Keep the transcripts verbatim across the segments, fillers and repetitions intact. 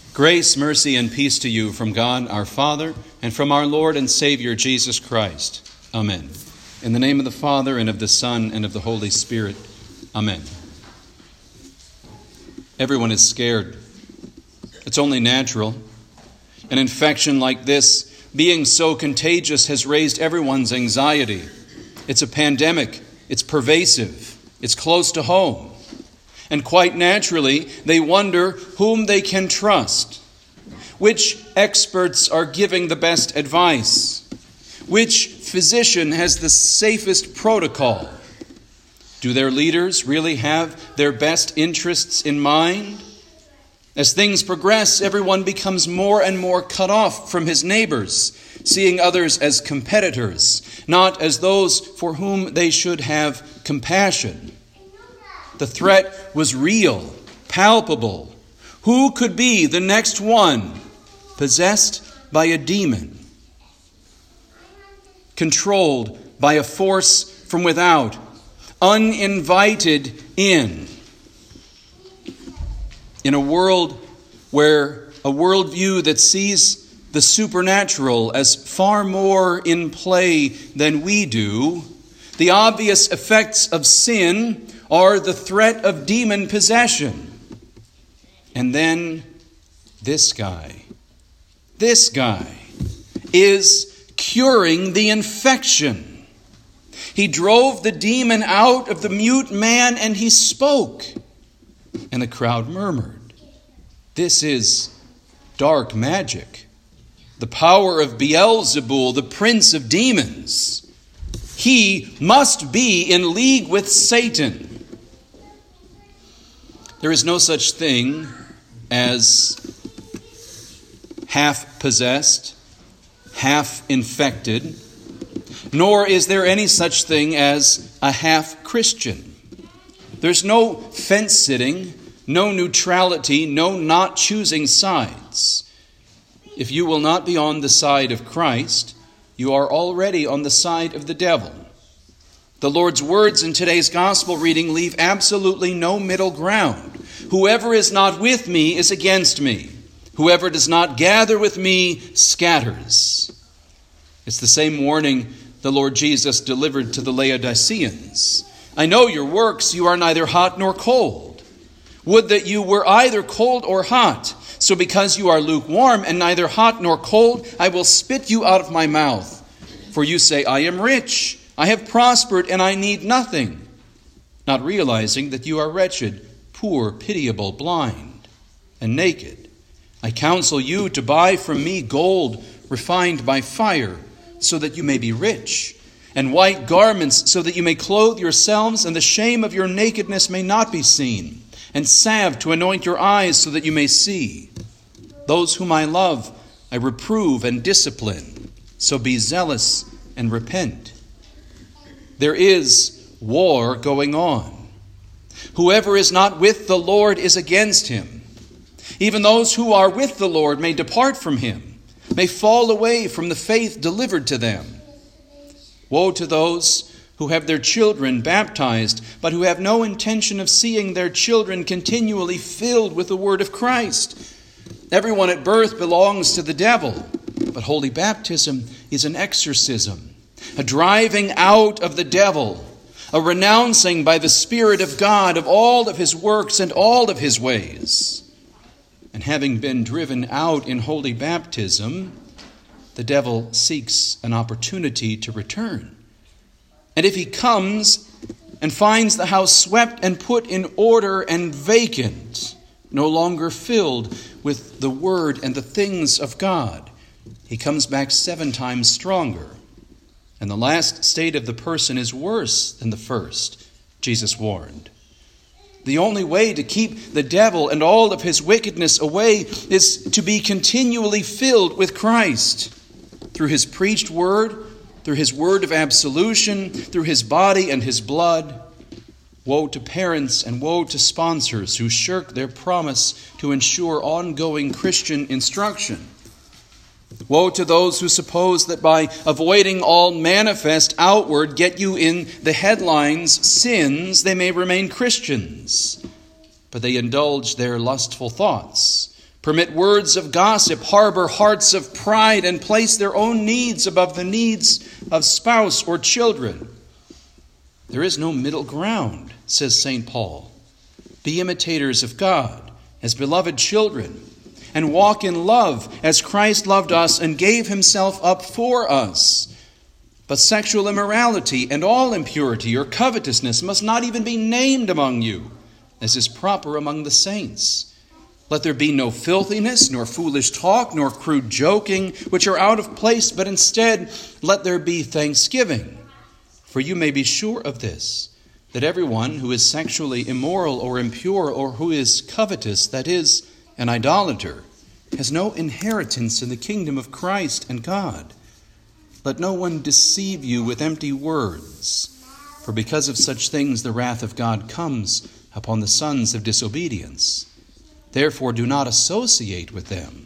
Grace, mercy, and peace to you from God our Father and from our Lord and Savior Jesus Christ. Amen. In the name of the Father, and of the Son, and of the Holy Spirit. Amen. Everyone is scared. It's only natural. An infection like this, being so contagious, has raised everyone's anxiety. It's a pandemic. It's pervasive. It's close to home. And quite naturally, they wonder whom they can trust. Which experts are giving the best advice? Which physician has the safest protocol? Do their leaders really have their best interests in mind? As things progress, everyone becomes more and more cut off from his neighbors, seeing others as competitors, not as those for whom they should have compassion. The threat was real, palpable. Who could be the next one possessed by a demon, controlled by a force from without, uninvited in? In a world where a worldview that sees the supernatural as far more in play than we do, the obvious effects of sin are the threat of demon possession. And then this guy, this guy is curing the infection. He drove the demon out of the mute man and he spoke. And the crowd murmured. This is dark magic. The power of Beelzebul, the prince of demons. He must be in league with Satan. There is no such thing as half-possessed, half-infected, nor is there any such thing as a half-Christian. There's no fence-sitting, no neutrality, no not choosing sides. If you will not be on the side of Christ, you are already on the side of the devil. The Lord's words in today's gospel reading leave absolutely no middle ground. Whoever is not with me is against me. Whoever does not gather with me scatters. It's the same warning the Lord Jesus delivered to the Laodiceans. I know your works, you are neither hot nor cold. Would that you were either cold or hot. So because you are lukewarm and neither hot nor cold, I will spit you out of my mouth. For you say, I am rich, I have prospered, and I need nothing. Not realizing that you are wretched, poor, pitiable, blind, and naked. I counsel you to buy from me gold refined by fire, so that you may be rich, and white garments, so that you may clothe yourselves, and the shame of your nakedness may not be seen, and salve to anoint your eyes, so that you may see. Those whom I love, I reprove and discipline, so be zealous and repent. There is war going on. Whoever is not with the Lord is against him. Even those who are with the Lord may depart from him, may fall away from the faith delivered to them. Woe to those who have their children baptized, but who have no intention of seeing their children continually filled with the word of Christ. Everyone at birth belongs to the devil, but holy baptism is an exorcism, a driving out of the devil, a renouncing by the Spirit of God of all of his works and all of his ways. And having been driven out in holy baptism, the devil seeks an opportunity to return. And if he comes and finds the house swept and put in order and vacant, no longer filled with the word and the things of God, he comes back seven times stronger. And the last state of the person is worse than the first, Jesus warned. The only way to keep the devil and all of his wickedness away is to be continually filled with Christ through his preached word, through his word of absolution, through his body and his blood. Woe to parents and woe to sponsors who shirk their promise to ensure ongoing Christian instruction. Woe to those who suppose that by avoiding all manifest outward, get you in the headlines, sins, they may remain Christians. But they indulge their lustful thoughts, permit words of gossip, harbor hearts of pride, and place their own needs above the needs of spouse or children. There is no middle ground, says Saint Paul. Be imitators of God as beloved children, and walk in love as Christ loved us and gave himself up for us. But sexual immorality and all impurity or covetousness must not even be named among you, as is proper among the saints. Let there be no filthiness, nor foolish talk, nor crude joking, which are out of place, but instead let there be thanksgiving. For you may be sure of this, that everyone who is sexually immoral or impure, or who is covetous, that is, an idolater, has no inheritance in the kingdom of Christ and God. Let no one deceive you with empty words, for because of such things the wrath of God comes upon the sons of disobedience. Therefore do not associate with them.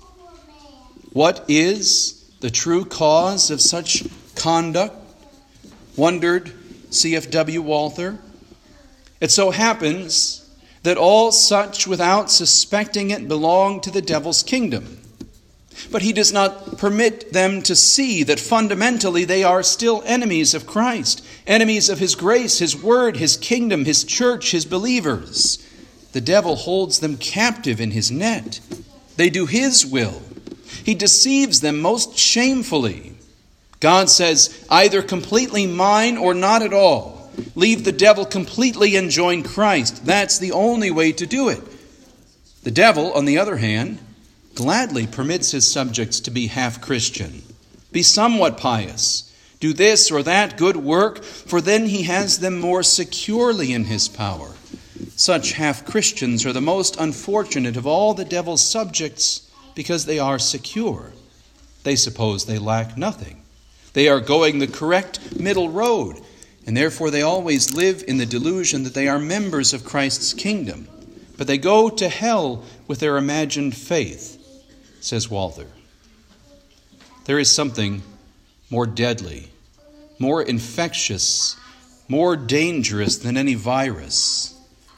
What is the true cause of such conduct? Wondered C F W Walther. It so happens that all such, without suspecting it, belong to the devil's kingdom. But he does not permit them to see that fundamentally they are still enemies of Christ, enemies of his grace, his word, his kingdom, his church, his believers. The devil holds them captive in his net. They do his will. He deceives them most shamefully. God says, either completely mine or not at all. Leave the devil completely and join Christ. That's the only way to do it. The devil, on the other hand, gladly permits his subjects to be half Christian, be somewhat pious, do this or that good work, for then he has them more securely in his power. Such half Christians are the most unfortunate of all the devil's subjects because they are secure. They suppose they lack nothing. They are going the correct middle road, and therefore they always live in the delusion that they are members of Christ's kingdom. But they go to hell with their imagined faith, says Walther. There is something more deadly, more infectious, more dangerous than any virus.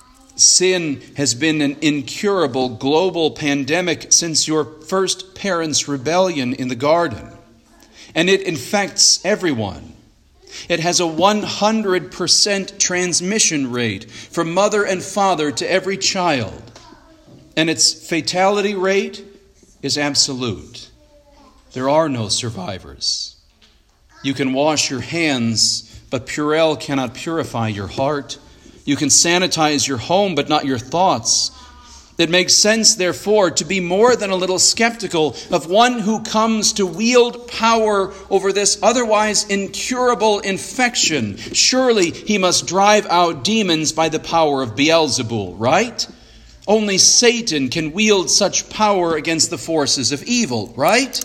Sin has been an incurable global pandemic since your first parents' rebellion in the garden, and it infects everyone. It has a one hundred percent transmission rate from mother and father to every child, and its fatality rate is absolute. There are no survivors. You can wash your hands, but Purell cannot purify your heart. You can sanitize your home, but not your thoughts. It makes sense, therefore, to be more than a little skeptical of one who comes to wield power over this otherwise incurable infection. Surely he must drive out demons by the power of Beelzebul, right? Only Satan can wield such power against the forces of evil, right?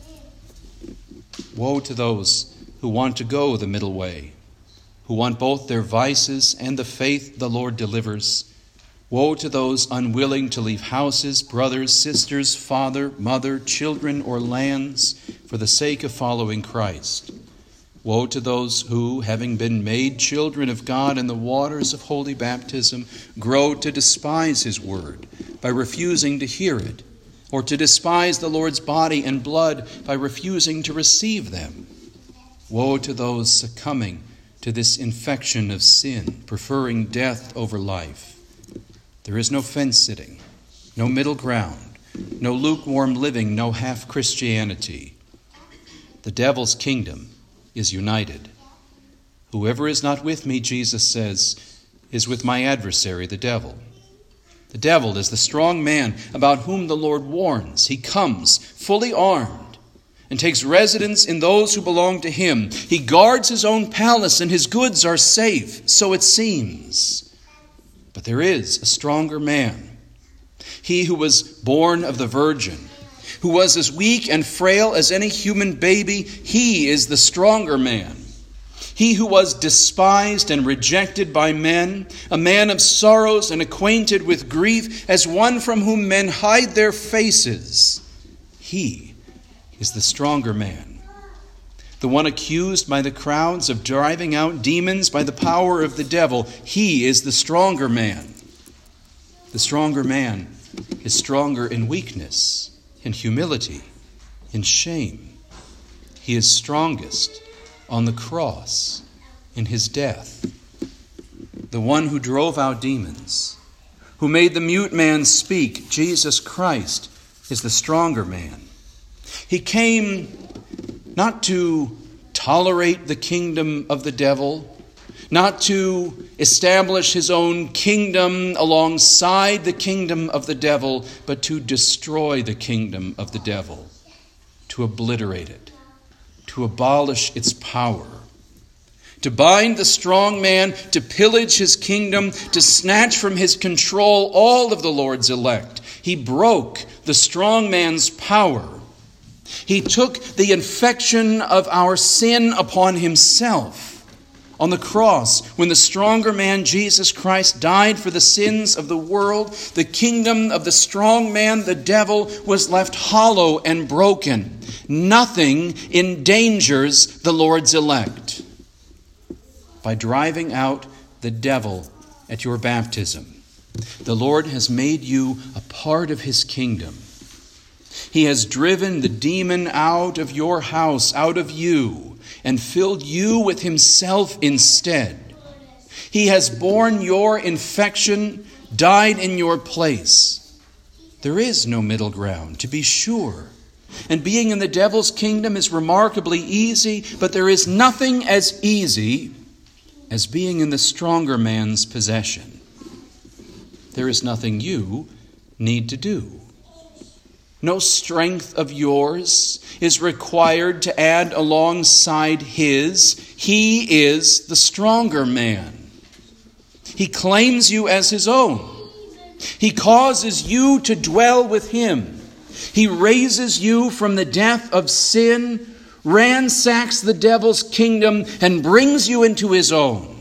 Woe to those who want to go the middle way, who want both their vices and the faith the Lord delivers. Woe to those unwilling to leave houses, brothers, sisters, father, mother, children, or lands for the sake of following Christ. Woe to those who, having been made children of God in the waters of holy baptism, grow to despise his word by refusing to hear it, or to despise the Lord's body and blood by refusing to receive them. Woe to those succumbing to this infection of sin, preferring death over life. There is no fence-sitting, no middle ground, no lukewarm living, no half-Christianity. The devil's kingdom is united. Whoever is not with me, Jesus says, is with my adversary, the devil. The devil is the strong man about whom the Lord warns. He comes fully armed and takes residence in those who belong to him. He guards his own palace and his goods are safe, so it seems. But there is a stronger man. He who was born of the Virgin, who was as weak and frail as any human baby, he is the stronger man. He who was despised and rejected by men, a man of sorrows and acquainted with grief, as one from whom men hide their faces, he is the stronger man. The one accused by the crowds of driving out demons by the power of the devil, he is the stronger man. The stronger man is stronger in weakness, in humility, in shame. He is strongest on the cross, in his death. The one who drove out demons, who made the mute man speak, Jesus Christ, is the stronger man. He came not to tolerate the kingdom of the devil, not to establish his own kingdom alongside the kingdom of the devil, but to destroy the kingdom of the devil, to obliterate it, to abolish its power, to bind the strong man, to pillage his kingdom, to snatch from his control all of the Lord's elect. He broke the strong man's power. He took the infection of our sin upon himself. On the cross, when the stronger man, Jesus Christ, died for the sins of the world, the kingdom of the strong man, the devil, was left hollow and broken. Nothing endangers the Lord's elect. By driving out the devil at your baptism, the Lord has made you a part of his kingdom. He has driven the demon out of your house, out of you, and filled you with himself instead. He has borne your infection, died in your place. There is no middle ground, to be sure. And being in the devil's kingdom is remarkably easy, but there is nothing as easy as being in the stronger man's possession. There is nothing you need to do. No strength of yours is required to add alongside his. He is the stronger man. He claims you as his own. He causes you to dwell with him. He raises you from the death of sin, ransacks the devil's kingdom, and brings you into his own.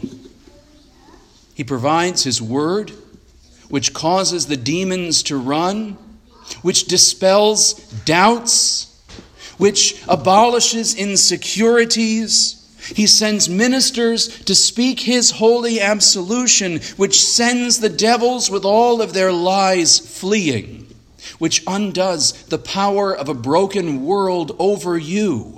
He provides his word, which causes the demons to run, which dispels doubts, which abolishes insecurities. He sends ministers to speak his holy absolution, which sends the devils with all of their lies fleeing, which undoes the power of a broken world over you.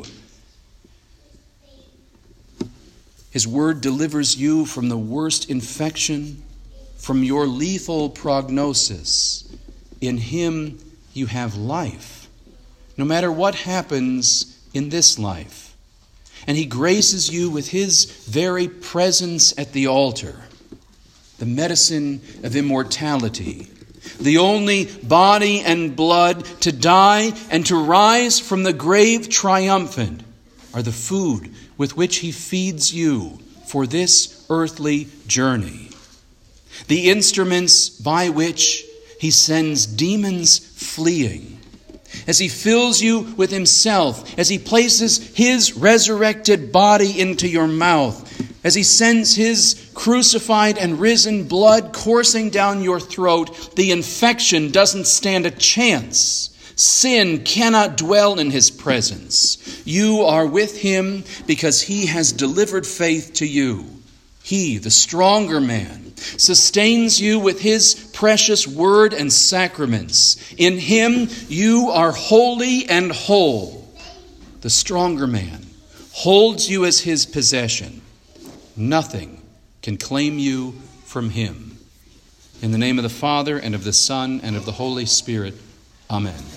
His word delivers you from the worst infection, from your lethal prognosis. In him you have life, no matter what happens in this life. And he graces you with his very presence at the altar, the medicine of immortality, the only body and blood to die and to rise from the grave triumphant, are the food with which he feeds you for this earthly journey. The instruments by which he sends demons fleeing. As he fills you with himself, as he places his resurrected body into your mouth, as he sends his crucified and risen blood coursing down your throat, the infection doesn't stand a chance. Sin cannot dwell in his presence. You are with him because he has delivered faith to you. He, the stronger man, sustains you with his precious word and sacraments. In him you are holy and whole. The stronger man holds you as his possession. Nothing can claim you from him. In the name of the Father, and of the Son, and of the Holy Spirit, amen.